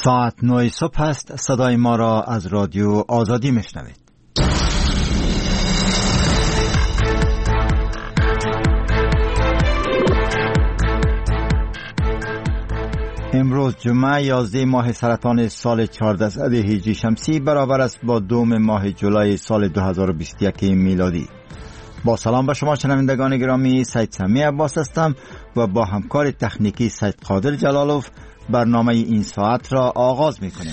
ساعت 9 صبح است. صدای ما را از رادیو آزادی میشنوید. امروز جمعه 11 ماه سرطان سال 1400 هجری شمسی برابر است با 2 ماه جولای سال 2021 میلادی. با سلام به شما شنوندگان گرامی، سید سمی عباس هستم و با همکار تکنیکی سید قادر جلالوف برنامه این ساعت را آغاز می‌کنیم.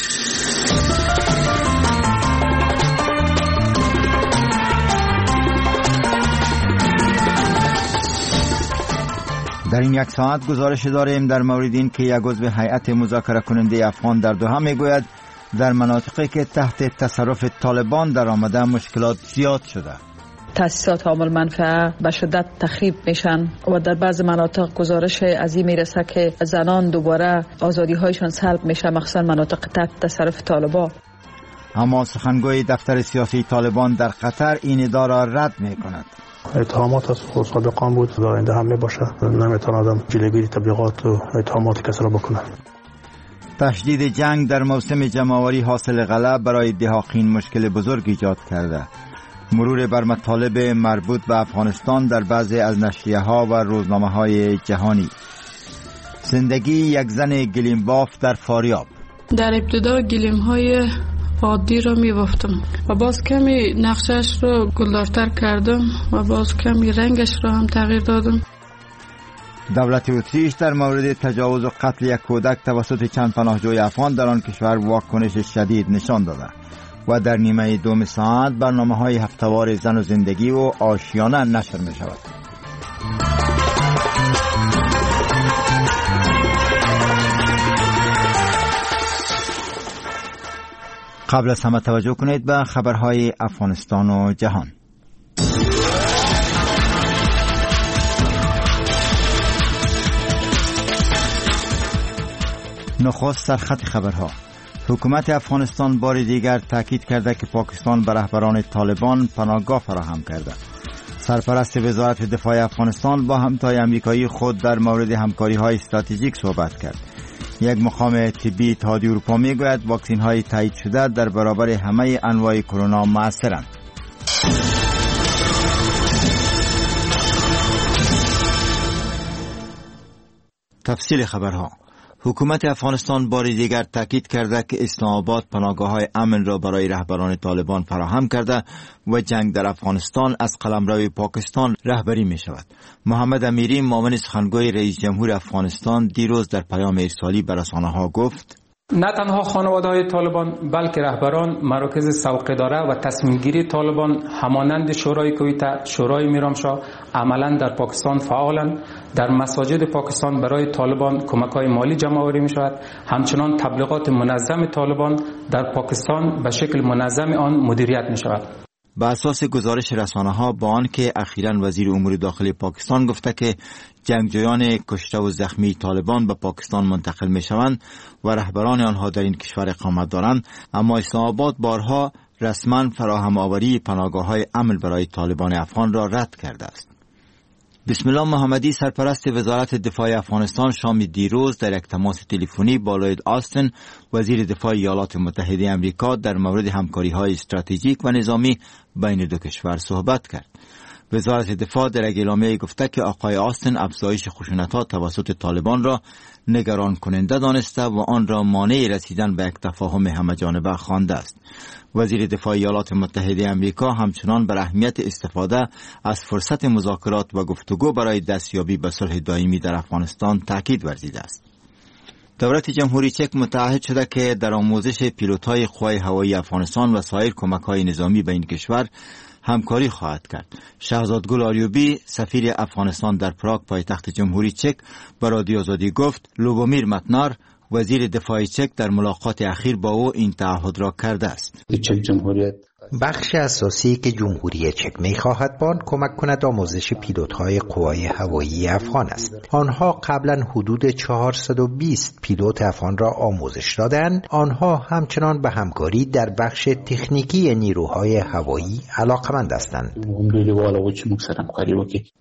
در این یک ساعت گزارش داریم در مورد این که یک عضو هیئت مذاکره کننده افغان در دوحه میگوید در مناطقی که تحت تصرف طالبان در آمده مشکلات زیاد شده. تاسیسات عامل منفعه به شدت تخریب میشن و در بعض مناطق گزارش از این میرسه که زنان دوباره آزادی هایشان سلب میشه، مخصوصا مناطق تحت تصرف طالبان. اما سخنگوی دفتر سیاسی طالبان در قطر این ادعا را رد میکند. اتهامات از سابقان بود و آینده هم میباشه. نمیتونه آدم جلوگیری تبلیغات و اتهامات کسی را بکنه. تشدید جنگ در موسم جمع‌آوری حاصل غله برای دهاقین مشکل بزرگ ایجاد کرده. مرور بر مطالب مربوط به افغانستان در بعضی از نشریه‌ها و روزنامه‌های جهانی. زندگی یک زن گلیم‌باف در فاریاب. در ابتدا گلیم‌های عادی را می‌بافتم و باز کمی نقشش را گلدارتر کردم و باز کمی رنگش را هم تغییر دادم. دولت اتریش در مورد تجاوز و قتل یک کودک توسط چند پناهجوی افغان در آن کشور واکنش شدید نشان داده. و در نیمه دوم ساعت برنامه‌های هفته‌وار زن و زندگی و آشیانه نشر می شود. قبل از همه توجه کنید به خبرهای افغانستان و جهان. نخست سرخط خبرها. حکومت افغانستان بار دیگر تاکید کرده که پاکستان به رهبران طالبان پناهگاه فراهم کرده. سرپرست وزارت دفاع افغانستان با همتای امریکایی خود در مورد همکاری‌های استراتژیک صحبت کرد. یک مقام طبی اتحادیه اروپا میگوید واکسن‌های تایید شده در برابر همه انواع کرونا مؤثرند. تفصیل خبرها. حکومت افغانستان بار دیگر تاکید کرده که اسلام آباد پناهگاه‌های امن را برای رهبران طالبان فراهم کرده و جنگ در افغانستان از قلمرو پاکستان رهبری می شود. محمد امیری معاون سخنگوی رئیس جمهور افغانستان دیروز در پیام ارسالی به رسانه‌ها گفت: نه تنها خانواده‌های طالبان بلکه رهبران مراکز سوق‌اداره و تصمیم‌گیری طالبان همانند شورای کویت، شورای میرامشاه عملاً در پاکستان فعالند. در مساجد پاکستان برای طالبان کمک‌های مالی جمع‌آوری می‌شود. همچنان تبلیغات منظم طالبان در پاکستان به شکل منظم آن مدیریت می‌شود. به اساس گزارش رسانه‌ها با آنکه اخیراً وزیر امور داخلی پاکستان گفته که جنگجویان کشته و زخمی طالبان به پاکستان منتقل می‌شوند و رهبران آنها در این کشور اقامت دارند، اما اسلام آباد بارها رسما فراهم آوری پناهگاه‌های امن برای طالبان افغان را رد کرده است. بسم الله محمدی سرپرست وزارت دفاع افغانستان شام دیروز در یک تماس تلفنی با لوید آستن وزیر دفاع ایالات متحده آمریکا در مورد همکاری‌های استراتژیک و نظامی بین دو کشور صحبت کرد. وزارت دفاع در یک اعلامیه گفته که آقای آستن افزایش خشونت‌ها توسط طالبان را نگران کننده دانسته و آن را مانع رسیدن به یک تفاهم همه‌جانبه خوانده است. وزیر دفاع ایالات متحده آمریکا همچنان بر اهمیت استفاده از فرصت مذاکرات و گفتگو برای دستیابی به صلح دائمی در افغانستان تاکید ورزیده است. دولت جمهوری چک متعهد شده که در آموزش پیلوت‌های قوای هوایی افغانستان و سایر کمک‌های نظامی به این کشور همکاری خواهد کرد. شهزادگل آریوبی سفیر افغانستان در پراگ پایتخت جمهوری چک به رادیو آزادی گفت لوبومیر متنار وزیر دفاع چک در ملاقات اخیر با او این تعهد را کرده است. چک جمهوریت بخش اساسی که جمهوری چک می‌خواهد با آن کمک کند آموزش پیلوت‌های قوای هوایی افغان است. آنها قبلا حدود 420 پیلوت افغان را آموزش دادند. آنها همچنان به همکاری در بخش تکنیکی نیروهای هوایی علاقمند هستند.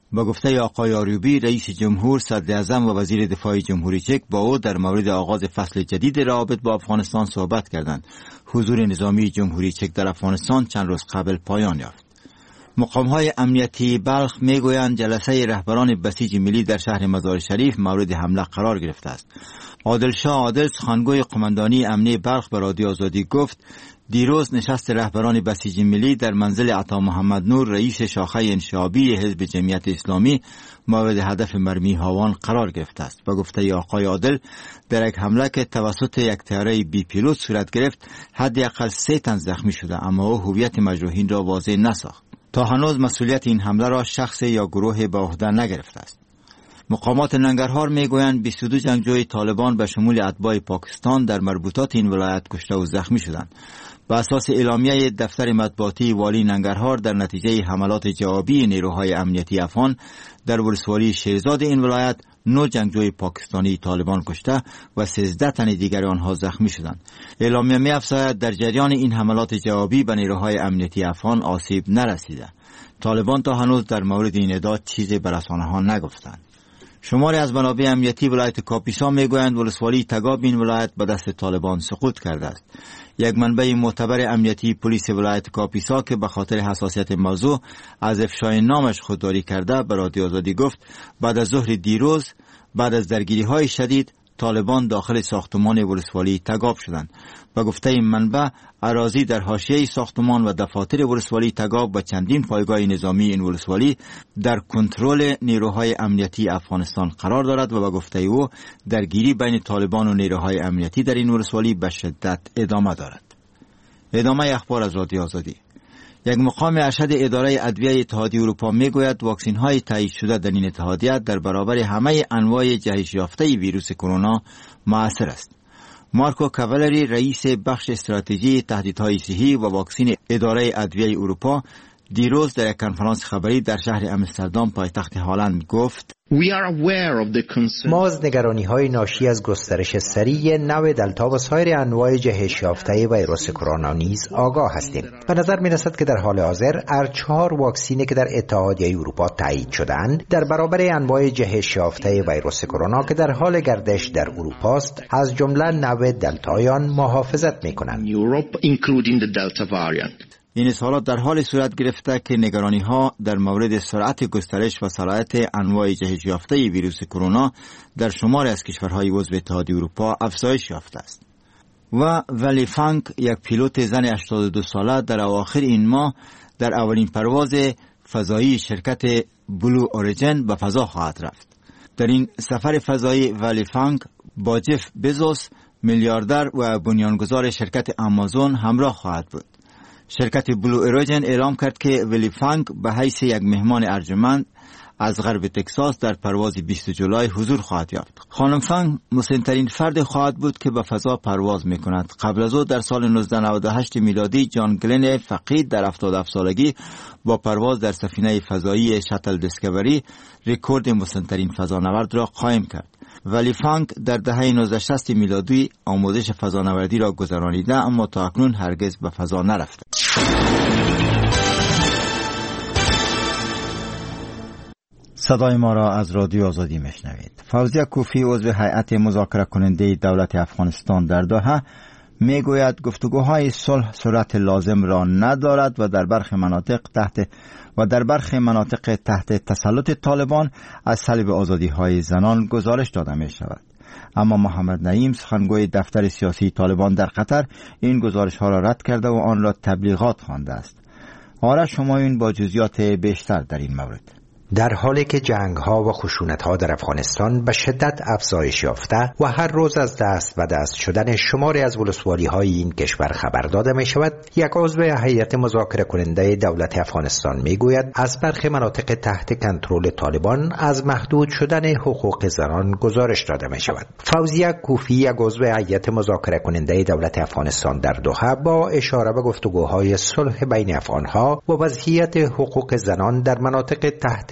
با گفته آقای آریوبی رئیس جمهور، صدر اعظم و وزیر دفاع جمهوری چک با او در مورد آغاز فصل جدید روابط با افغانستان صحبت کردند. حضور نظامی جمهوری چک در افغانستان چند روز قبل پایان یافت. مقام‌های امنیتی بلخ میگویند جلسه رهبران بسیج ملی در شهر مزار شریف مورد حمله قرار گرفته است. عادل شاه عادل، سخنگوی قماندانی امنیه بلخ، به رادیو آزادی گفت دیروز نشست رهبران بسیج ملی در منزل عطا محمد نور، رئیس شاخه انشعابی حزب جمعیت اسلامی، مورد هدف مرمی هاوان قرار گرفته است. با گفته آقای عادل در یک حمله که توسط یک طیاره بی پیلوت صورت گرفت حداقل 3 تن زخمی شده، اما او هویت مجروحین را واضح نساخت. تا هنوز مسئولیت این حمله را شخص یا گروه به عهده نگرفته است. مقامات ننگرهار میگویند 22 جنگجوی طالبان به شمول اتباع پاکستان در مربوطات این ولایت کشته و زخمی شدند. بر اساس اعلامیه دفتر مطبوعاتی والی ننگرهار، در نتیجه حملات جوابی نیروهای امنیتی افغان در ولسوالی شیرزاد این ولایت 9 جنگجوی پاکستانی طالبان کشته و 13 تن دیگر آنها زخمی شدند. اعلامیه می‌افزاید در جریان این حملات جوابی به نیروهای امنیتی افغان آسیب نرسیده. طالبان تا هنوز در مورد این ادعا چیزی به رسانه‌ها نگفتند. شماری از منابع امنیتی ولایت کاپیسا میگویند ولسوالی تگاب این ولایت به دست طالبان سقوط کرده است. یک منبع معتبر امنیتی پلیس ولایت کاپیسا که به خاطر حساسیت موضوع از افشای نامش خودداری کرده به رادیو آزادی گفت بعد از ظهر دیروز بعد از درگیری‌های شدید طالبان داخل ساختمان ولسوالی تگاب شدند. با گفته این منبع اراضی در حاشیه ساختمان و دفاتر ولسوالی تگاب و چندین پایگاه نظامی این ولسوالی در کنترل نیروهای امنیتی افغانستان قرار دارد و با گفته او درگیری بین طالبان و نیروهای امنیتی در این ولسوالی به شدت ادامه دارد. ادامه اخبار از رادیو آزادی. یک مقام ارشد اداره ادویه اتحادیه اروپا میگوید واکسین های تایید شده در این اتحادیه در برابر همه انواع جهش یافته ویروس کرونا مؤثر است. مارکو کاولری، رئیس بخش استراتژی تهدیدهای صحی و واکسین اداره ادویه اروپا، دیروز در یک کنفرانس خبری در شهر آمستردام پایتخت هلند گفت ما از نگرانی‌های ناشی از گسترش سریع نوع دلتا و سایر انواع جهش یافته ویروس کرونا نیز آگاه هستیم. به نظر می‌رسد که در حال حاضر هر 4 واکسینی که در اتحادیه اروپا تایید شدند در برابر انواع جهش یافته ویروس کرونا که در حال گردش در اروپا است از جمله نوع دلتا آن محافظت می‌کنند. این اظهارات در حال صورت گرفته که نگرانی‌ها در مورد سرعت گسترش و صلاحیت انواع جهش یافته ویروس کرونا در شماری از کشورهای عضو اتحادیه اروپا افزایش یافته است. و ولی فانک، یک پیلوت زن 82 ساله، در اواخر این ماه در اولین پرواز فضایی شرکت بلو اوریجن به فضا خواهد رفت. در این سفر فضایی ولی فانک با جف بزوس، میلیاردر و بنیانگذار شرکت آمازون، همراه خواهد بود. شرکت بلو اوریجن اعلام کرد که ولی فانک به حیث یک مهمان ارجمند از غرب تکساس در پرواز 20 جولای حضور خواهد یافت. خانم فانک مسن‌ترین فرد خواهد بود که به فضا پرواز می‌کند. قبل از او در سال 1998 میلادی جان گلن فقید در 77 سالگی با پرواز در سفینه فضایی شاتل دیسکوری رکورد مسن‌ترین فضانورد را قائم کرد. ولی فانک در دهه 1960 میلادی آموزش فضانوردی را گذرانیده اما تا اکنون هرگز به فضا نرفته. صدای ما را از رادیو آزادی میشنوید. فوزیه کوفی، عضو هیئت مذاکره کننده دولت افغانستان در دوحه، میگوید گفتگوهای صلح صورت لازم را ندارد و در برخی مناطق تحت تسلط طالبان از سلب آزادی‌های زنان گزارش داده می شود. اما محمد نعیم، سخنگوی دفتر سیاسی طالبان در قطر، این گزارش‌ها را رد کرده و آن را تبلیغات خوانده است. آرش همایون با جزئیات بیشتر در این مورد. در حالی که جنگ‌ها و خشونت‌ها در افغانستان به شدت افزایش یافته و هر روز از دست به دست شدن شماری از ولسوالی‌های این کشور خبر داده می‌شود، یک عضو هیئت مذاکره کننده دولت افغانستان می‌گوید از برخی مناطق تحت کنترل طالبان از محدود شدن حقوق زنان گزارش داده می‌شود. فوزیه کوفی، یک عضو هیئت مذاکره کننده دولت افغانستان در دوحه، با اشاره به گفتگوهای صلح بین افغان‌ها و وضعیت حقوق زنان در مناطق تحت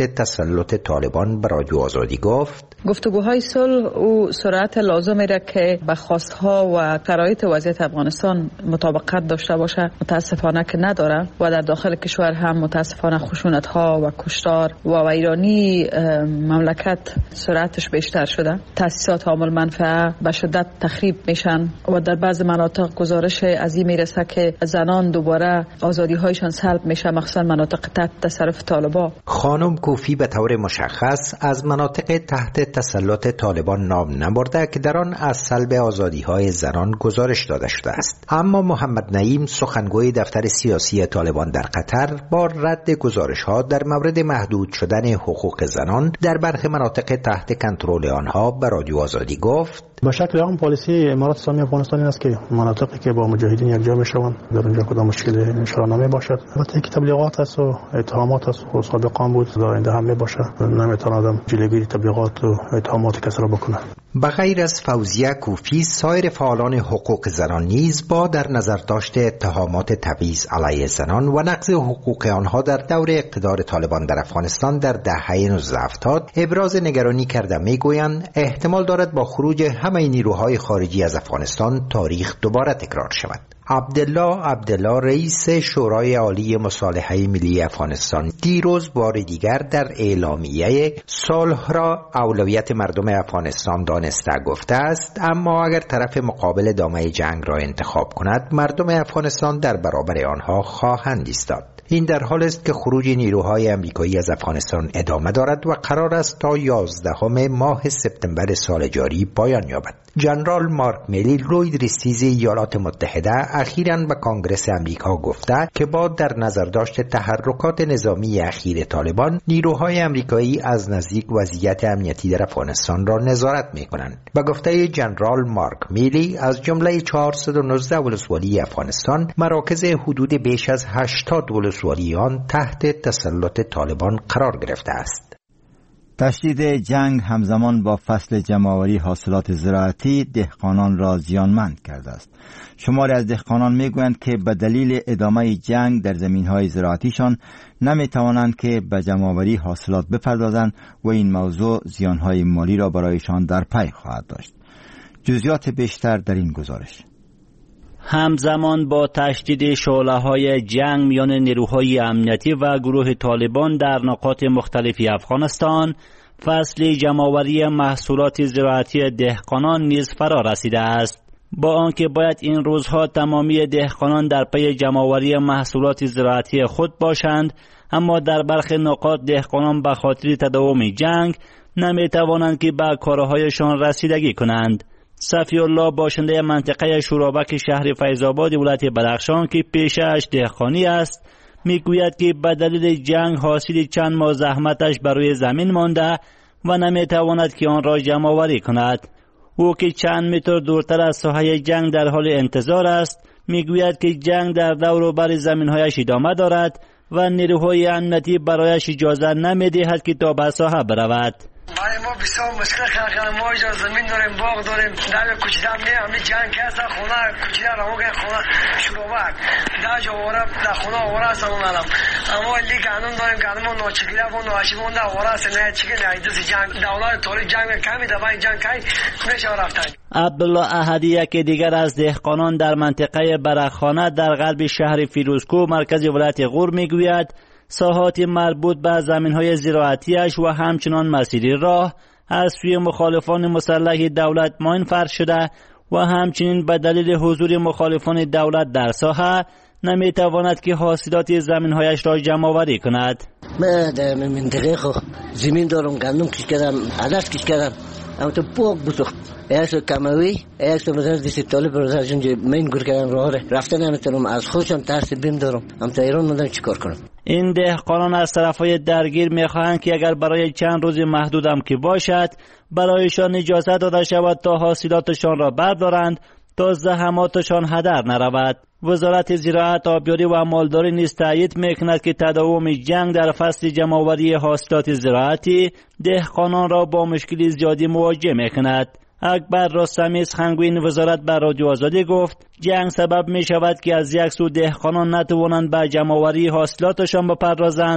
تسلط طالبان بر رادیو آزادی گفت: گفتگوهای صلح او سرعت لازمی را که به خواستها و شرایط وضعیت افغانستان مطابقت داشته باشه متاسفانه که نداره و در داخل کشور هم متاسفانه خشونت‌ها و کشتار و ویرانی مملکت سرعتش بیشتر شده. تأسیسات عامل منفعه به شدت تخریب میشن و در بعض مناطق گزارش از این میرسه که زنان دوباره آزادی‌هایشان سلب میشه، مخصوصا مناطق تحت تصرف طالبان. خانم کوفی به طور مشخص از مناطق تحت تسلط طالبان نام نبرده که در آن از سلب آزادی‌های زنان گزارش داده شده است. اما محمد نعیم، سخنگوی دفتر سیاسی طالبان در قطر، با رد گزارش‌ها در مورد محدود شدن حقوق زنان در برخی مناطق تحت کنترل آنها به رادیو آزادی گفت: به شکل عام پالیسی امارات اسلامی افغانستان این است که مناطقی که با مجاهدین یکجا میشوند در اونجا کدام مشکل انشاءالله نمی باشد. البته که تبلیغات است و اتهامات است و سابقا بود در آینده هم می باشد. نمیتونه آدم جلوگیری تبلیغات و اتهامات کسی را بکنه. به غیر از فوزیه کوفی، سایر فعالان حقوق زنان نیز با در نظر داشت اتهامات تبعیض علیه زنان و نقض حقوق آنها در دور اقتدار طالبان در افغانستان در دهه 1970 ابراز نگرانی کرده میگویند احتمال دارد با خروج همه نیروهای خارجی از افغانستان تاریخ دوباره تکرار شود. عبدالله رئیس شورای عالی مصالحه ملی افغانستان دیروز بار دیگر در اعلامیه صلح را اولویت مردم افغانستان دانسته گفته است، اما اگر طرف مقابل دامنه جنگ را انتخاب کند مردم افغانستان در برابر آنها خواهند ایستاد. این در حال است که خروج نیروهای آمریکایی از افغانستان ادامه دارد و قرار است تا 11 ماه سپتامبر سال جاری پایان یابد. جنرال مارک میلی، رئیس ایالات متحده، اخیراً به کانگرس آمریکا گفته که با در نظر داشت تحرکات نظامی اخیر طالبان، نیروهای آمریکایی از نزدیک وضعیت امنیتی در افغانستان را نظارت می‌کنند. به گفته جنرال مارک میلی، از جمله 419 ولسوالی افغانستان، مراکز حدود بیش از 80 ولسوالی آن تحت تسلط طالبان قرار گرفته است. تشدید جنگ همزمان با فصل جمع‌آوری حاصلات زراعتی دهقانان را زیانمند کرده است. شماری از دهقانان میگویند که به دلیل ادامه جنگ در زمین‌های زراعتیشان نمی‌توانند که به جمع‌آوری حاصلات بپردازند و این موضوع زیان‌های مالی را برایشان در پی خواهد داشت. جزئیات بیشتر در این گزارش. همزمان با تشدید شعله‌های جنگ میان نیروهای امنیتی و گروه طالبان در نقاط مختلفی افغانستان، فصل جمع‌آوری محصولات زراعتی دهقانان نیز فرا رسیده است. با آنکه باید این روزها تمامی دهقانان در پی جمع‌آوری محصولات زراعتی خود باشند، اما در برخی نقاط دهقانان به خاطر تداوم جنگ نمی‌توانند که به کارهایشان رسیدگی کنند. صفی الله، باشنده منطقه شورابک شهر فیض‌آباد ولایت بدخشان که پیشه‌اش دهقانی است، میگوید که به دلیل جنگ حاصل چند ماه زحمتش بر روی زمین مانده و نمیتواند که آن را جمع آوری کند. او که چند متر دورتر از ساحه جنگ در حال انتظار است، میگوید که جنگ در دور و بر زمین‌هایش ادامه دارد و نیروهای امنیتی برایش اجازه نمی‌دهد که تا به ساحه برود. برای ما بسیار مشکل خلق، ما اینجا زمین داریم، باغ داریم، در کوچیده هم نیم، همین جنگ که هست خونه کوچیده را موقع خونه شروبک در جا واره در خونه واره هستم اونم، اما لیک هنون داریم که هنون ناچگیره و ناشیمون در واره هست، نه چیگه نه دست جنگ دولت طوری جنگ کمی دبای جنگ کمی میشه رفتن. عبدالله احدی، یکی دیگر از دهقانان در منطقه برخانه در قلب شهر فیروزکوه مرکز ولایت غور میگوید ساحات مربوط به زمین‌های زراعتیش و همچنان مسیری راه از سوی مخالفان مسلح دولت ماین فرش شده و همچنین به دلیل حضور مخالفان دولت در ساحه نمیتواند که حاصلات زمین‌هایش را جمع آوری کند. من در منطقه خود زمین دارم، گندم کش کردم، عدس کش کردم، اما تو پوک بسخت ایسو کموی ایسو بزرگ دیسی طالب برزر جنجه من گور کردم راه رفته نمیتونم، از خودشم ترس بیم دارم، هم تا ایران مدام چی کار کنم. این دهقانان از طرفای درگیر میخواهند که اگر برای چند روز محدودم که باشد برایشان اجازه داده شود تا حاصلاتشان را بردارند تا زحماتشان هدر نرود. وزارت زراعت، آبیاری و مالداری نیز تایید میکند که تداوم جنگ در فصل جمع‌آوری حاصلات زراعتی دهقانان را با مشکل زیادی مواجه میکند. اکبر رستمی، سخنگوی وزارت بر رادیو آزادی گفت جنگ سبب می شود که از یک سو دهقانان نتوانند به جمع‌آوری حاصلاتشان بپردازند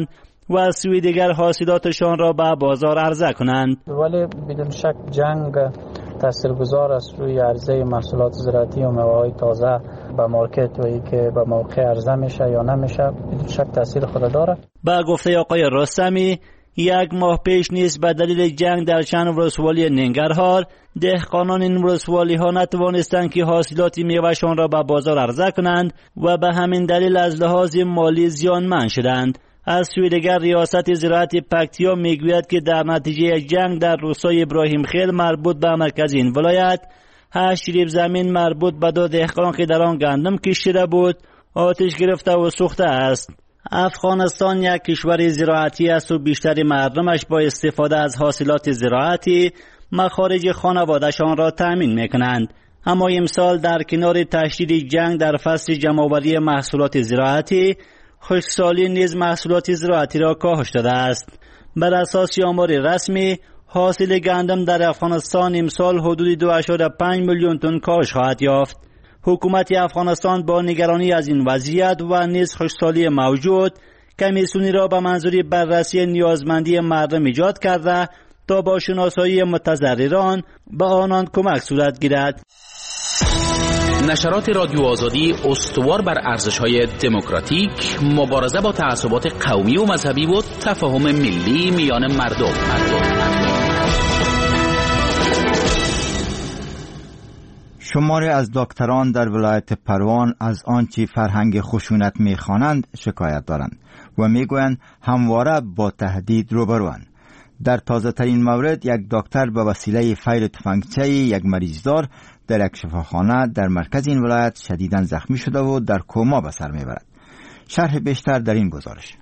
و از سوی دیگر حاصلاتشان را به بازار عرضه کنند. ولی بدون شک جنگ تاثیرگذار است روی عرضه محصولات زراعتی و میوه‌های تازه به مارکت و ای که به موقع عرضه میشه یا نمیشه بدون شک تاثیر خود داره. با گفته آقای رستمی، یک ماه پیش نیز به دلیل جنگ در چند ولسوالی ننگرهار دهقانان این ولسوالی ها نتوانستند که حاصلات میوهشان را به بازار عرضه کنند و به همین دلیل از لحاظ مالی زیانمند شدند. از سوی دیگر ریاست زراعت پکتیا میگوید که در نتیجه جنگ در روستای ابراهیم خیل مربوط به مرکز این ولایت 8 ریب زمین مربوط به 2 دهقان که در آن گندم کشیده بود آتش گرفته و سوخته است. افغانستان یک کشور زراعتی است و بیشتر مردمش با استفاده از حاصلات زراعتی مخارج خانواده‌شان را تأمین می‌کنند. اما امسال در کنار تشدید جنگ در فصل جمع‌آوری محصولات زراعتی، خشکسالی نیز محصولات زراعتی را کاهش داده است. بر اساس آمار رسمی، حاصل گندم در افغانستان امسال حدود 2.5 میلیون تن کاهش خواهد یافت. حکومت افغانستان با نگرانی از این وضعیت و نیز خشکسالی موجود کمیسیونی را به منظور بررسی نیازمندی مردم ایجاد کرده تا با شناسایی متضرران به آنان کمک صورت گیرد. نشرات رادیو آزادی استوار بر ارزش‌های دموکراتیک، مبارزه با تعصبات قومی و مذهبی و تفاهم ملی میان مردم. شماری از دکتران در ولایت پروان از آنچه فرهنگ خشونت می‌خوانند شکایت دارند و میگویند همواره با تهدید روبروند. در تازه ترین مورد یک دکتر به وسیله فیر تفنگچه یک مریضدار در یک شفاخانه در مرکز این ولایت شدیداً زخمی شده و در کما به سر میبرد. شرح بیشتر در این گزارش.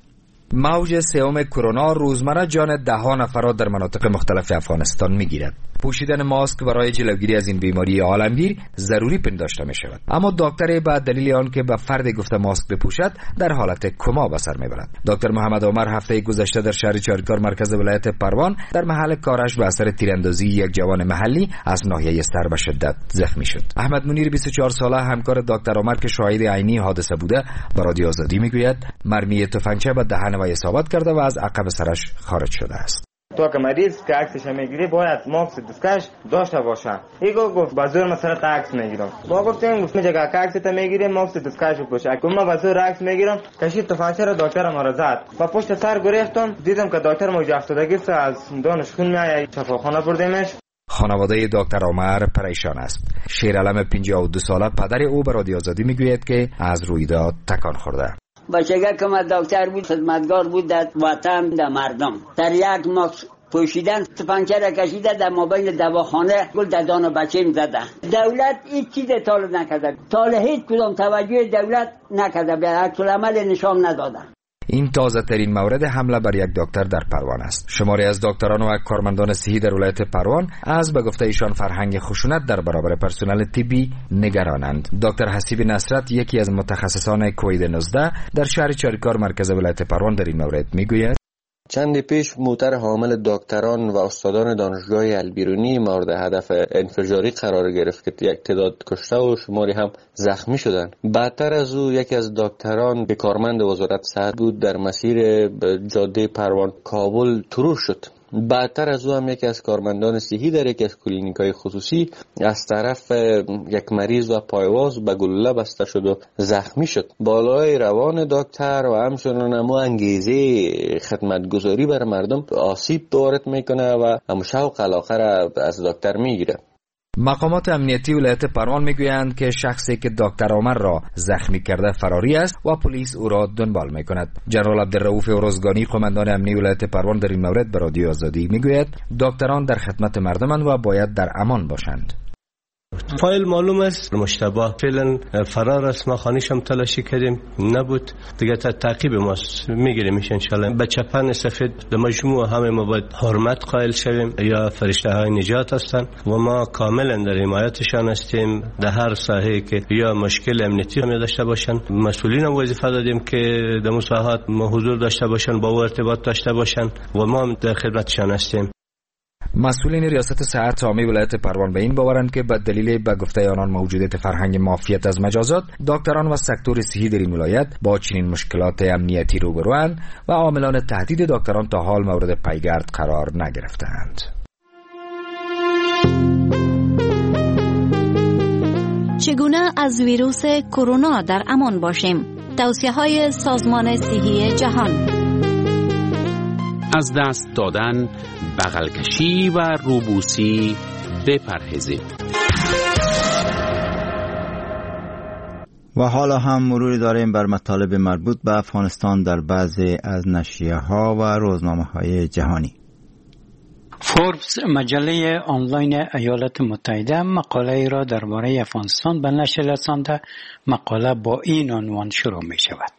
موج سوم کرونا روزمره جان ده نفر را در مناطق مختلف افغانستان میگیرد. پوشیدن ماسک برای جلوگیری از این بیماری عالمگیر ضروری پنداشته می شود. اما دکتر به دلیل آنکه به فرد گفته ماسک بپوشد در حالت کما به سر میبرد. دکتر محمد عمر هفته گذشته در شهر چاریکار مرکز ولایت پروان در محل کارش به اثر تیراندازی یک جوان محلی از ناحیه سر به شدت زخمی شد. احمد منیر 24 ساله همکار دکتر عمر که شاهد عینی حادثه بوده به رادیو آزادی میگوید مرمی تفنگچه به دهن و اصابت کرده و از عقب سرش خارج شده است. تو که مریض که عکسش میگیری باید ماسک دستکش داشته باشه. ایگو گفت بازور مثلا عکس میگیرم. با گفتم گفت میگه که عکس تا میگیری ماسک دستکش بپوش. اگه ما بازور عکس میگیرم کشید تفنگچه را دکتر ما را زد. با پشت سر گریختم دیدم که دکتر موج افتادگی از دانش خون میآید شفاخانه بردیمش. خانواده دکتر عمر پریشان است. شیرعلم 52 ساله پدر او به رادیو آزادی میگوید که از رویداد تکان خورده. بچگاه که من دکتر بود خدمتگار بود در وطن در مردم در یک ماسک پوشیدن تفنگچه را کشیده در مابین دواخانه گل در دان بچه زده. دولت هیچ چیز طالب نکرده، طالب هیچ کدام توجه دولت نکرده، به عکس العمل نشان نداده. این تازه ترین مورد حمله بر یک دکتر در پروان است. شماری از دکتران و کارمندان صحی در ولایت پروان از به گفته ایشان فرهنگ خشونت در برابر پرسنل طبی نگرانند. دکتر حسیب نصرت یکی از متخصصان کووید 19 در شهر چاریکار مرکز ولایت پروان در این مورد میگوید چند پیش موتر حامل دکتران و استادان دانشگاه البیرونی مورد هدف انفجاری قرار گرفت که یک تعداد کشته و شماری هم زخمی شدند. بعدتر از او یکی از دکتران که کارمند وزارت صحت بود در مسیر جاده پروان کابل ترور شد. بعدتر از او هم یکی از کارمندان صحی در یکی از کلینیک‌های خصوصی از طرف یک مریض و پایواز به گلوله بسته شد و زخمی شد. بالای روان دکتر و همچنان هم انگیزه خدمتگزاری بر مردم آسیب وارد میکنه و هم شوق علاقه را از دکتر میگیره. مقامات امنیتی ولایت پروان میگویند که شخصی که دکتر عمر را زخمی کرده فراری است و پلیس او را دنبال میکند. جنرال عبدالرؤوف اورزگانی قماندان امنیتی ولایت پروان در این مورد به رادیو آزادی میگوید دکتران در خدمت مردمند و باید در امان باشند. فایل معلوم است مشتبه فعلا فرار است. ما خانیش هم تلاشی کردیم نبود دیگه تعقیب ماست میگیریمش انشالله. به چپن سفید در مجموع همه ما باید حرمت قائل شویم یا فرشته های نجات هستن و ما کاملا در حمایتشان هستیم. در هر ساحه که یا مشکل امنیتی هم داشته باشن مسئولین هم وظیفه دادیم که در مساحات ما حضور داشته باشن با ارتباط داشته باشن و ما هم در خدمتشان هستیم. مسئولین ریاست صحت عامه ولایت پروان به این باورند که به دلیل به گفته آنان موجودیت فرهنگ مافیت از مجازات، دکتران و سکتور صحی در این ولایت با چنین مشکلات امنیتی روبروند و عاملان تهدید دکتران تا حال مورد پیگرد قرار نگرفتند. چگونه از ویروس کرونا در امان باشیم؟ توصیه‌های سازمان صحی جهان. از دست دادن، بغل کشی و روبوسی بپرهیزید. و حالا هم مروری داریم بر مطالب مربوط به افغانستان در بعضی از نشریه‌ها و روزنامه‌های جهانی. فوربس مجله آنلاین ایالات متحده مقاله را درباره افغانستان به نشر رسانده. مقاله با این عنوان شروع می شود: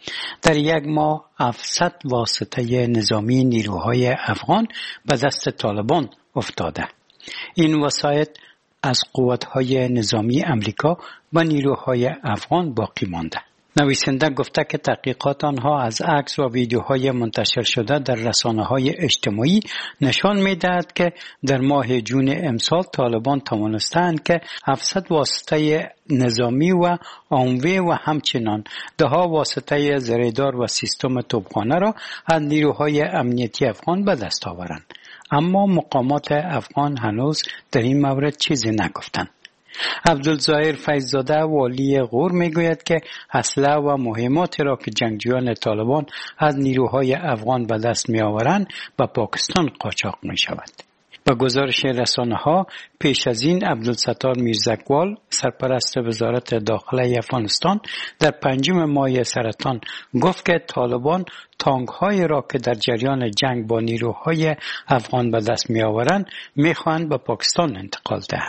در یک ماه 700 واسطه نظامی نیروهای افغان به دست طالبان افتاده. این وسایط از قوت‌های نظامی امریکا و نیروهای افغان باقی مانده. نویسنده گفته که تحقیقات آنها از عکس و ویدیوهای منتشر شده در رسانه‌های اجتماعی نشان می‌دهد که در ماه جون امسال طالبان توانستند که 700 واسطه نظامی و عامه و همچنان ده‌ها واسطه زرهدار و سیستم توپخانه را از نیروهای امنیتی افغان به دست آورند. اما مقامات افغان هنوز در این مورد چیزی نگفتند. عبدالظاهر فیض‌زاده والی غور میگوید که اسلحه و مهماتی را که جنگجویان طالبان از نیروهای افغان به دست میآورند به پاکستان قاچاق می شود. به گزارش رسانه‌ها پیش از این عبدالستار میرزاقوال سرپرست وزارت داخله افغانستان در 5 ماه سرطان گفت که طالبان تانک‌هایی را که در جریان جنگ با نیروهای افغان به دست میآورند میخواهند به پاکستان انتقال دهند.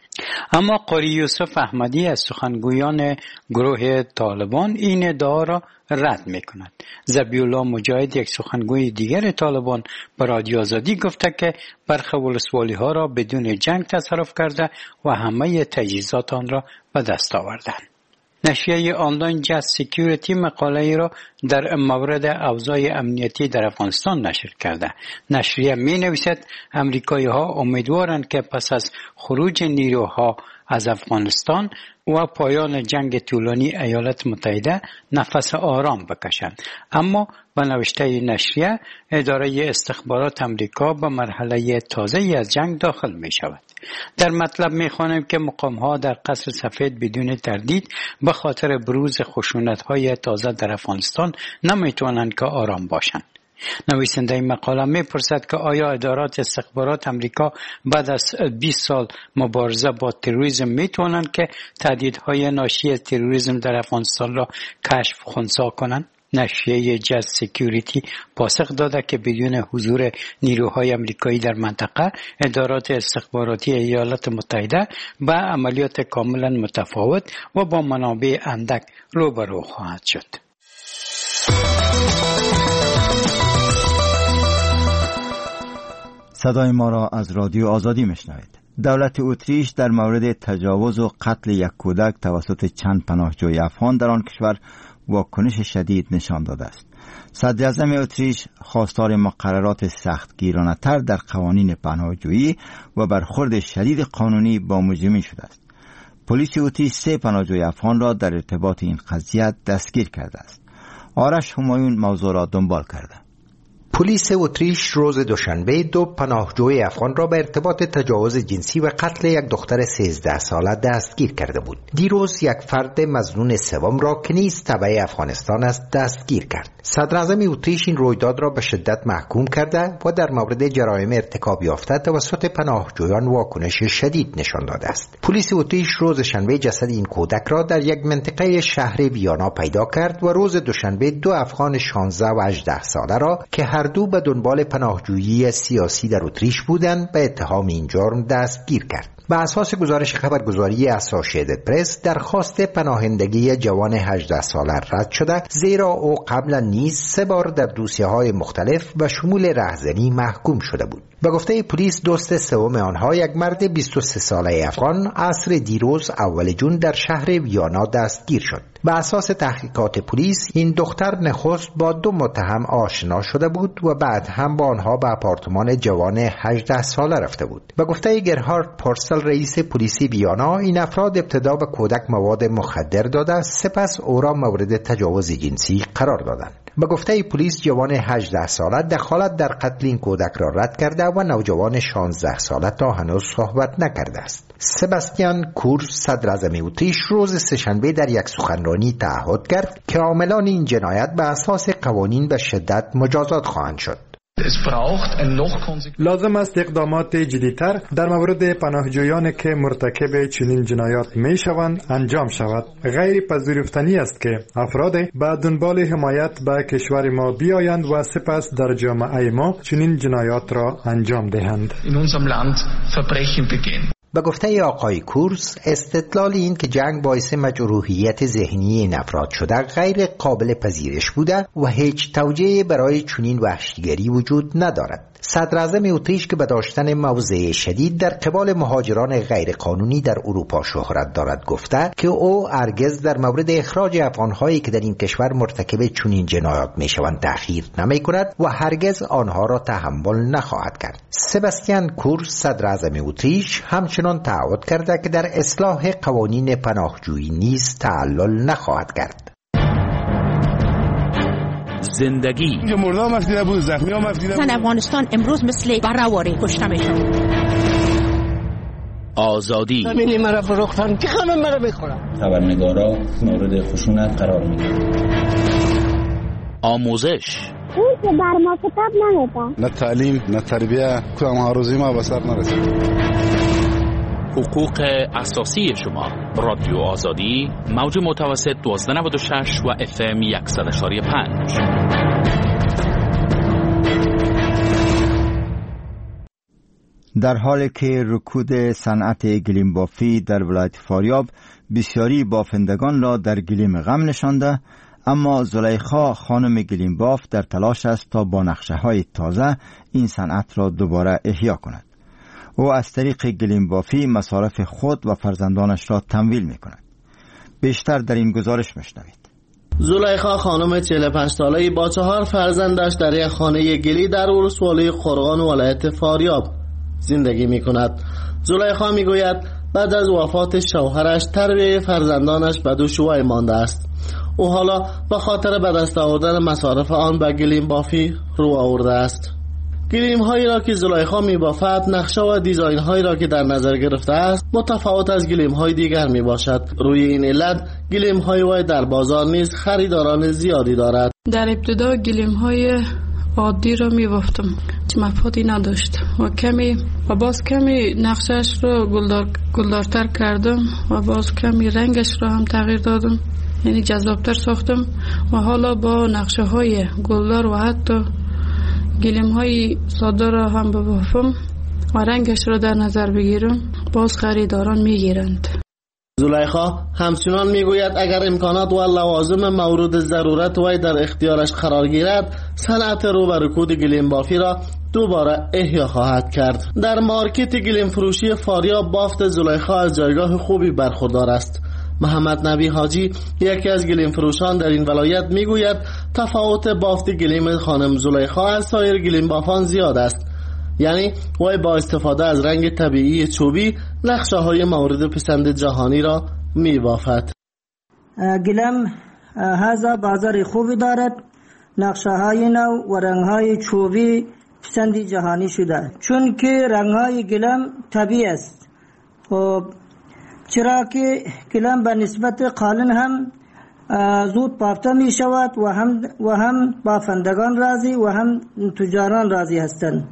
اما قاری یوسف احمدی از سخنگویان گروه طالبان این ادعا را رد می‌کند. ذبیح‌الله مجاهد یک سخنگوی دیگر طالبان به رادیو آزادی گفته که برخی ولسوالی‌ها را بدون جنگ تصرف کرده و همه تجهیزات آن را به دست آوردند. نشریه آنلاین جست سکیوریتی مقاله ای را در مورد اوضاع امنیتی در افغانستان نشر کرده. نشریه می نویسد امریکایی ها امیدوارند که پس از خروج نیروها از افغانستان و پایان جنگ طولانی ایالات متحده نفس آرام بکشند. اما به نوشته نشریه اداره استخبارات امریکا به مرحله تازه‌ای از جنگ داخل می شود. در مطلب می خوانیم که مقام‌ها در قصر سفید بدون تردید به خاطر بروز خشونت‌های تازه در افغانستان نمی توانند که آرام باشند. نویسنده این مقاله می‌پرسد که آیا ادارات استخبارات امریکا بعد از 20 سال مبارزه با تروریسم می‌توانند که تهدیدهای ناشی از تروریسم در افغانستان را کشف و خنثی کنند؟ نشریه جست سکیوریتی پاسخ داده که بدون حضور نیروهای امریکایی در منطقه ادارات استخباراتی ایالات متحده به عملیات کاملا متفاوت و با منابع اندک روبرو خواهد شد. صدای ما را از رادیو آزادی میشنوید. دولت اتریش در مورد تجاوز و قتل یک کودک توسط چند پناهجوی افغان در آن کشور واکنش شدید نشان داده است. صدر اعظم اتریش خواستار مقررات سختگیرانه‌تر در قوانین پناهجویی و برخورد شدید قانونی با مجرمین شده است. پلیس اتریش 3 پناهجوی افغان را در ارتباط این قضیه دستگیر کرده است. آرش همایون موضوع را دنبال کرده. پلیس اتریش روز دوشنبه 2 پناهجوی افغان را به ارتباط تجاوز جنسی و قتل یک دختر 13 ساله دستگیر کرده بود. دیروز یک فرد مظنون سوم را که نیز تبع افغانستان است دستگیر کرد. صدر اعظم اتریش این رویداد را به شدت محکوم کرده و در مورد جرایم ارتکاب یافته توسط پناهجویان واکنش شدید نشان داده است. پلیس اتریش روز شنبه جسد این کودک را در یک منطقه شهر ویانا پیدا کرد و روز دوشنبه 2 افغان 16 و 18 ساله را که هر دو به دنبال پناهجویی سیاسی در اتریش بودند به اتهام این جرم دستگیر کرد. به اساس گزارش خبرگزاری اسوسییتد پرس درخواست پناهندگی جوان 18 ساله رد شده، زیرا او قبلا نیز 3 بار در دوسیه‌های مختلف و شمول رهزنی محکوم شده بود. به گفته پلیس دوست سوم آنها یک مرد 23 ساله افغان عصر دیروز اول جون در شهر ویانا دستگیر شد. به اساس تحقیقات پلیس این دختر نخست با 2 متهم آشنا شده بود و بعد هم با آنها به آپارتمان جوان 18 ساله رفته بود. به گفته گرهارد پورسل رئیس پلیس ویانا، این افراد ابتدا به کودک مواد مخدر داده، سپس او را مورد تجاوز جنسی قرار دادند. به گفته پلیس جوان 18 ساله دخالت در قتل این کودک را رد کرده و نوجوان 16 ساله تا هنوز صحبت نکرده است. سباستیان کورز صدر اعظم اتریش روز سه‌شنبه در یک سخنرانی تعهد کرد که عاملان این جنایت به اساس قوانین به شدت مجازات خواهند شد. لازم است اقدامات جدی‌تر در مورد پناهجویانی که مرتکب چنین جنایات می شوند انجام شود. غیر پذیرفتنی است که افراد به دنبال حمایت به کشور ما بیایند و سپس در جامعه ما چنین جنایات را انجام دهند. به گفته آقای کورز، استدلال این که جنگ باعث مجروحیت ذهنی این افراد شده غیر قابل پذیرش بوده و هیچ توجیهی برای چنین وحشیگری وجود ندارد. صدر اعظم اتریش که به داشتن موضع شدید در قبال مهاجران غیرقانونی در اروپا شهرت دارد گفته که او هرگز در مورد اخراج افغان‌هایی که در این کشور مرتکب چنین جنایات میشوند تأخیر نمی‌کند و هرگز آنها را تحمل نخواهد کرد. سباستیان کورز صدر اعظم اتریش همچنان تعهد کرده که در اصلاح قوانین پناهجویی نیز تعلل نخواهد کرد. زندگی مردم مفیده بود، زخمی ها مفیده بود. افغانستان امروز مثل برآوری کشته میشن. آزادی زمینی مرا فروختن که همه مرا بخورن. خبرنگارا مورد خشونت قرار میگیرن. آموزش اون که بر ما کتاب نمیده. نه تعلیم نه تربیه، کدام هروزی ما به سر نرسید. حقوق اساسی شما. رادیو آزادی، موج متوسط 1296 و FM 100.5. در حالی که رکود صنعت گلیم بافی در ولایت فاریاب بسیاری بافندگان را در گلیم غم نشانده، اما زلیخا خانم گلیم باف در تلاش است تا با نقشه‌های تازه این صنعت را دوباره احیا کند. او از طریق گلیم بافی مصارف خود و فرزندانش را تمویل می کند. بیشتر در این گزارش میشنوید. زلیخا خانم 45 ساله‌ای با 4 فرزندش در یک خانه گلی در ولسوالی قرغان ولایت فاریاب زندگی می کند. زلیخا می گوید بعد از وفات شوهرش تربیت فرزندانش به دشواری مانده است. او حالا به خاطر به دست آوردن مصارف آن به گلیم بافی رو آورده است. گلیم هایی را که زلیخا می بافد، نقشه و دیزاین هایی را که در نظر گرفته است متفاوت از گلیم های دیگر می باشد. روی این علت گلیم های وی در بازار نیز خریداران زیادی دارد. در ابتدا گلیم های عادی را می بافتم چه مفادی نداشت و باز کمی نقشش را گلدارتر کردم و باز کمی رنگش را هم تغییر دادم، یعنی جذابتر ساختم و حالا با نقشه های گلدار و حتی گلیم های ساده را هم ببافم و رنگش را در نظر بگیرم، باز خریداران میگیرند. زلیخا همچنان میگوید اگر امکانات و لوازم مورد ضرورت وی در اختیارش قرار گیرد، صنعت رو به رکود گلیم بافی را دوباره احیا خواهد کرد. در مارکت گلیم فروشی فاریاب بافت زلیخا از جایگاه خوبی برخوردار است. محمد نبی حاجی یکی از گلیم فروشان در این ولایت میگوید تفاوت بافت گلیم خانم زلیخا از سایر گلیم بافان زیاد است، یعنی وی با استفاده از رنگ طبیعی چوبی نقشه های مورد پسند جهانی را می بافد. گلیم هذا بازار خوبی دارد، نقشه های نو و رنگ های چوبی پسند جهانی شده، چون که رنگ های گلیم طبیعی است. خب چرا که گلیم به نسبت قالن هم زود بافته می شود و هم بافندگان راضی و هم تجاران راضی هستند.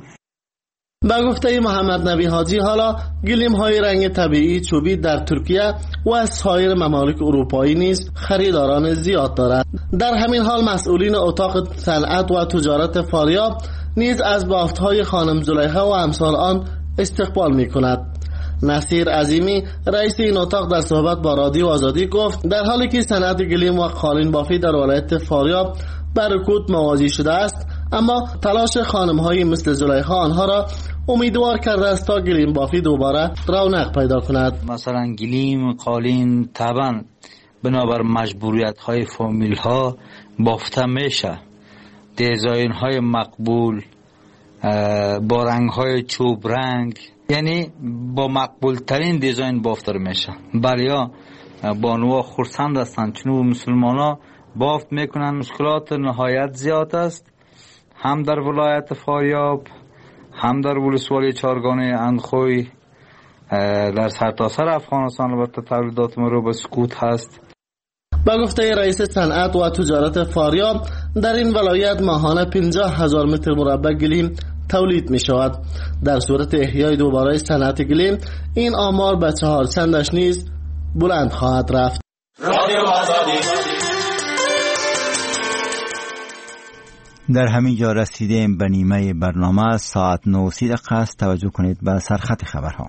با گفته محمد نبی حاجی حالا گلیم های رنگ طبیعی چوبی در ترکیه و از سایر ممالک اروپایی نیز خریداران زیاد دارد. در همین حال مسئولین اتاق صنعت و تجارت فاریاب نیز از بافت های خانم زلیخا و امثال آن استقبال می کند. نصیر عظیمی رئیس این اتاق در صحبت با رادیو آزادی گفت در حالی که صنعت گلیم و قالین بافی در ولایت فاریاب بر رکود مواجه شده است، اما تلاش خانم‌هایی مثل زلیخا آنها را امیدوار کرده است تا گلیم بافی دوباره رونق پیدا کند. مثلا گلیم قالین طبعا بنابر مجبوریت‌های فامیل‌ها بافته میشه، دیزاین‌های مقبول با رنگ‌های چوب رنگ، یعنی با مقبول ترین دیزاین بافته میشه. بریا بانوها خرسند هستند چون مسلمانا بافت میکنن. مشکلات نهایت زیاد است، هم در ولایت فاریاب، هم در ولسوالی چارگانه اندخوی، در سرتاسر افغانستان. البته تولیدات ما رو به سکوت هست. با گفته رئیس صنعت و تجارت فاریاب در این ولایت ماهانه 50,000 متر مربع گلیم تولید می شود. در صورت احیای دوباره صنعت گلیم این آمار به 400 نیز بلند خواهد رفت. رادیو آزادی. در همین جا رسیدیم به نیمه برنامه. ساعت 9:30 است. توجه کنید به سرخط خبرها.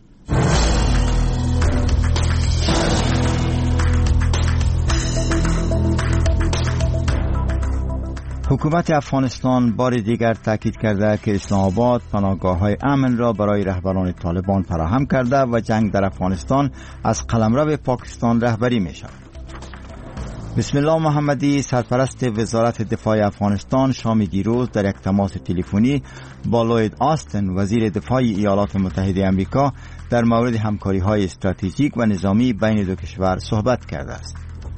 حکومت افغانستان بار دیگر تاکید کرده که اسلام آباد پناهگاه‌های امن را برای رهبران طالبان فراهم کرده و جنگ در افغانستان از قلمرو پاکستان رهبری می شود. بسم الله محمدی سرپرست وزارت دفاع افغانستان شام دیروز در یک تماس تلفنی با لوید آستن وزیر دفاع ایالات متحده آمریکا در مورد همکاری‌های استراتژیک و نظامی بین دو کشور صحبت کرده است.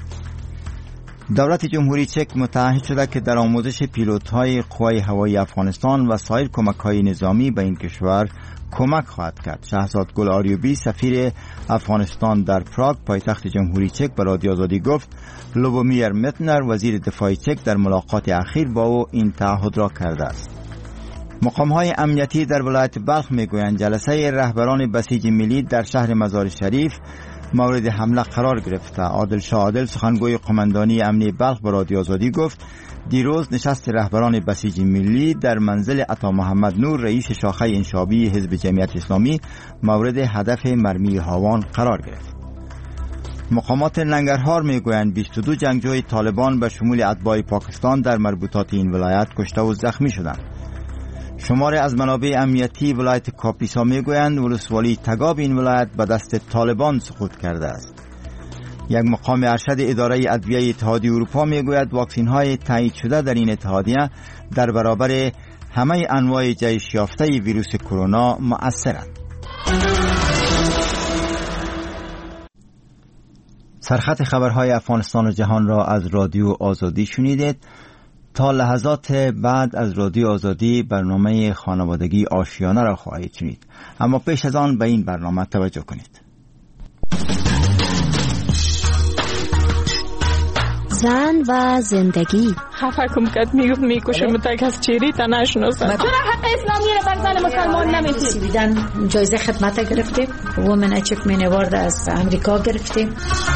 دولت جمهوری چک متعهد شده که در آموزش پیلوت‌های قوای هوایی افغانستان و سایر کمک‌های نظامی به این کشور کمک خواهد کرد. شهزاد گل آریوبی سفیر افغانستان در پراگ پایتخت جمهوری چک به رادیو آزادی گفت لوبومیر متنر وزیر دفاع چک در ملاقات اخیر با او این تعهد را کرده است. مقام‌های امنیتی در ولایت بلخ می‌گویند جلسه رهبران بسیج ملی در شهر مزار شریف مورد حمله قرار گرفته. عادل شاه عادل سخنگوی قماندانی امنی بلخ به رادیو آزادی گفت دیروز نشست رهبران بسیج ملی در منزل عطا محمد نور رئیس شاخه انشابی حزب جمعیت اسلامی مورد هدف مرمی هاوان قرار گرفت. مقامات ننگرهار میگویند 22 جنگجوی طالبان به شمول اتباع پاکستان در مربوطات این ولایت کشته و زخمی شدند. شمار از منابع امنیتی ولایت کاپیسا میگویند ولسوالی تگاب این ولایت به دست طالبان سقوط کرده است. یک مقام ارشد اداره ادویه اتحادیه اروپا میگوید واکسین های تایید شده در این اتحادیه در برابر همه انواع جهش یافته ویروس کرونا مؤثرند. سرخط خبرهای افغانستان و جهان را از رادیو آزادی شنیدید. تا لحظات بعد از رادیو آزادی برنامه خانوادگی آشیانه را خواهید شنید، اما پیش از آن به این برنامه توجه کنید. زن و زندگی. خفه کم کد میکشه متک از چیری تا نشناسن. چرا حق اسلامی رو بر زن مسلمان نمیدی؟ سویدن جایزه خدمت گرفتیم، وومن اچیومنت اوارد از امریکا گرفتیم.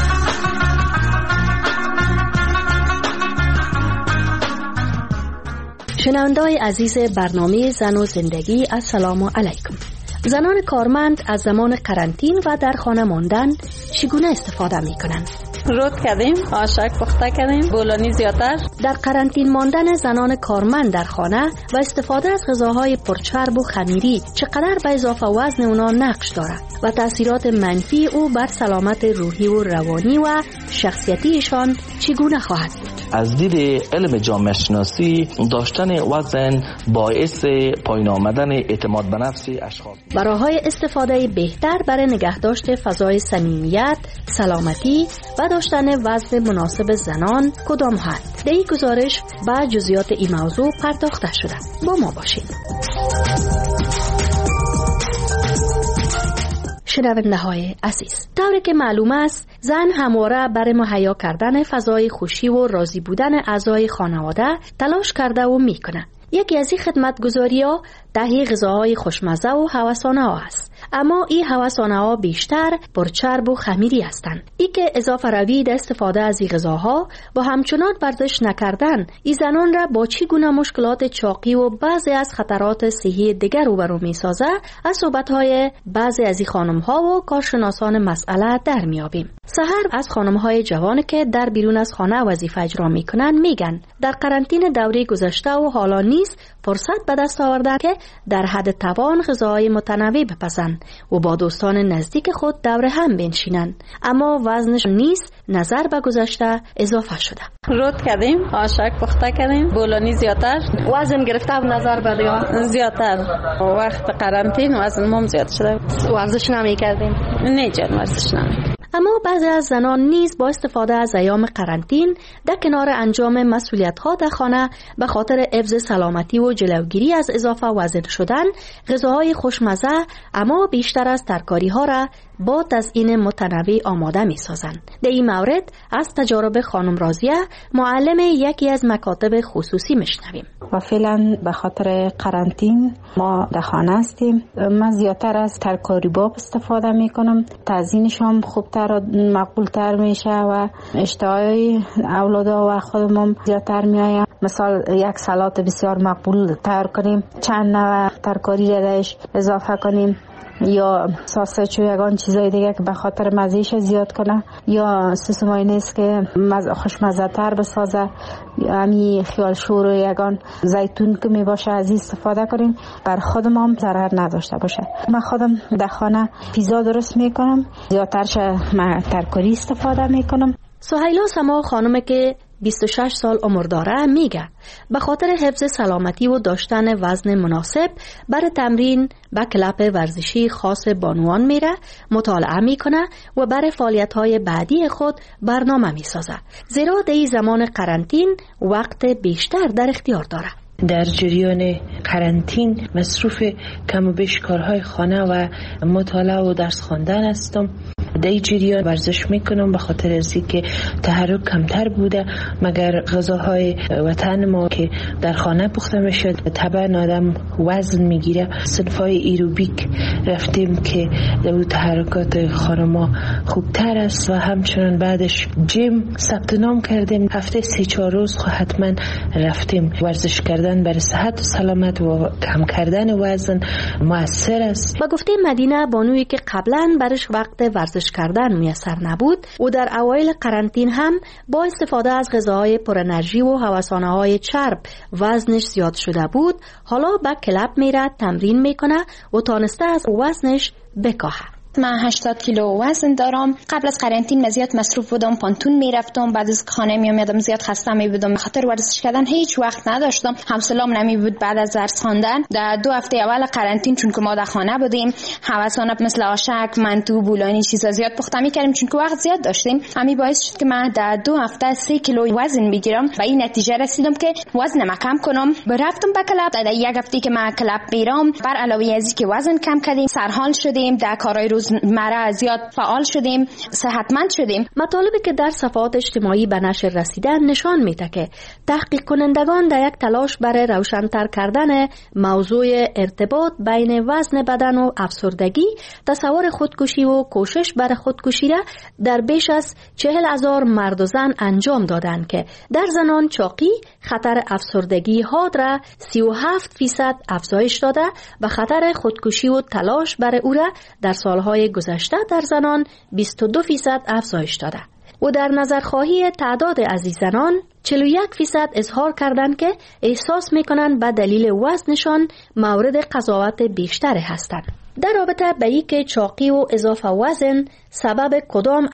شنونده‌های عزیز برنامه زن و زندگی، السلام علیکم. زنان کارمند از زمان قرنطین و در خانه ماندن چگونه استفاده می‌کنند؟ رود کردیم، آشک پخته کردیم، بولانی زیادتر. در قرنطین ماندن زنان کارمند در خانه و استفاده از غذاهای پرچرب و خمیری چقدر به اضافه وزن اونا نقش دارد و تاثیرات منفی او بر سلامت روحی و روانی و شخصیتیشان چگونه خواهد بود؟ از دید علم جامعه شناسی داشتن وزن باعث پایین آمدن اعتماد به نفس اشخاص. راه‌های استفاده بهتر برای نگهداشت فضای صمیمیت، سلامتی و داشتن وزن مناسب زنان کدام هست؟ در این گزارش با جزئیات این موضوع پرداخته شده. با ما باشید. شنونده های عزیز، طوری که معلوم است زن همواره برای مهیا کردن فضای خوشی و راضی بودن اعضای خانواده تلاش کرده و میکنه. یکی از این خدمتگزاری‌ها تهیه غذاهای خوشمزه و هوسانه است. اما این هوسانه‌ها بیشتر پرچرب و خمیری هستند. ای که اضافه روی در استفاده از این غذاها و همچنان ورزش نکردن این زنان را با چی گونه مشکلات چاقی و بعضی از خطرات صحی دیگر روبرو می‌سازه از صحبت‌های بعضی از این خانم‌ها و کارشناسان مسئله در میابیم. سحر از خانم‌های جوان که در بیرون از خانه وظیفه اجرا میکنن میگن در قرنطینه دوره گذشته و حالا نیز فرصت به دست آورده که در حد توان غذاهای متنوع بپزند و با دوستان نزدیک خود دور هم بنشینند، اما وزنش نیز نظر به گذشته اضافه شده. رود کردیم، آشک پخته کردیم، بولانی زیادتر، وزن گرفته و نظر به زیادتر. وقت قرنطینه وزن مم زیاد شده. ورزش نمی‌کردیم؟ نه جان، ورزش نمی‌کردیم. اما بعضی از زنان نیز با استفاده از ایام قرنطین در کنار انجام مسئولیت‌ها در خانه به خاطر حفظ سلامتی و جلوگیری از اضافه وزن شدن غذاهای خوشمزه اما بیشتر از ترکاری‌ها را با تزیین متنوع آماده می‌سازند. در این مورد از تجارب خانم راضیه معلم یکی از مکاتب خصوصی میشنویم. و فعلا به خاطر قرنطین ما در خانه هستیم. من زیادتر از ترکاری باب استفاده میکنم. تزیینش هم خوبتر و مقبولتر میشه و اشتهای اولادا و خودمون زیادتر میآید. مثلا یک سالاد بسیار مقبول تیار کنیم، چند نوع ترکاری را درش اضافه کنیم، یا ساسج و یگان چیزای دیگه که به خاطر مزهش زیاد کنه، یا سس مایونز که خوشمزه تر بسازه، همین خیال شور و یگان زیتون که می باشه از این استفاده کنیم بر خودم هم ضرر نداشته باشه. من خودم در خانه پیزا درست میکنم، زیادترش من ترکاری استفاده میکنم. سهیلا سما خانم که 26 سال عمر داره میگه به خاطر حفظ سلامتی و داشتن وزن مناسب برای تمرین به کلب ورزشی خاص بانوان میره، مطالعه میکنه و برای فعالیت‌های بعدی خود برنامه میسازه، زیرا در این زمان قرنطین وقت بیشتر در اختیار داره. در جریان قرنطین مصروف کم و بیش کارهای خانه و مطالعه و درس خواندن هستم. در این جریان ورزش میکنم به خاطر از اینکه تحرک کمتر بوده، مگر غذاهای وطن ما که در خانه پخته میشد طبعا آدم وزن میگیره. صنفای ایروبیک رفتیم که در تحرکات خانه ما خوبتر است و همچنان بعدش جیم ثبت نام کردیم. هفته 3-4 روز حتما رفتیم. ورزش کردن برای صحت و سلامت و کم کردن وزن مؤثر است. با گفته مدینه بانویی که قبلا برش وقت ورزش کردن میسر نبود و در اوایل قرنطین هم با استفاده از غذاهای پر انرژی و هوسانه‌های چرب وزنش زیاد شده بود، حالا به کلب میره، تمرین میکنه و تانسته از وزنش بکاهه. من 80 کیلو وزن دارم. قبل از قرنطین زیاد مصروف بودم، پانتون میرفتم، بعد از خانه میومدم زیاد خسته میبودم، به خاطر ورزش کردن هیچ وقت نداشتم، حوصله‌ام نمیبود بعد از درس خواندن. در 2 هفته اول قرنطین چون که ما در خانه بودیم هوسانه مثل آشک، منتو، بولانی چیزا زیاد پخته میکردیم چون که وقت زیاد داشتیم. همین باعث شد که من در 2 هفته 3 کیلو وزن بگیرم. به این نتیجه رسیدم که وزنم کم کنم. رفتم به کلب. در 1 هفته که من کلب میرم بر علاوه از اینکه وزن کم کردیم، سرحال شدیم، در کارهای روزمره زیاد فعال شدیم، صحتمند شدیم. مطالبی که در صفحات اجتماعی به نشر رسیدن نشان میده که تحقیق کنندگان در یک تلاش برای روشن‌تر کردن موضوع ارتباط بین وزن بدن و افسردگی، تصور خودکشی و کوشش برای خودکشی را در بیش از 40,000 مرد و زن انجام دادند که در زنان چاقی خطر افسردگی حاد را 37% افزایش داده و خطر خودکشی و تلاش برای او را در سالهای گذشته در زنان 22% افزایش داده و در نظرخواهی تعداد از این زنان 41% اظهار کردند که احساس میکنند به دلیل وزنشان مورد قضاوت بیشتر هستند. در رابطه به اینکه چاقی و اضافه وزن سبب کدام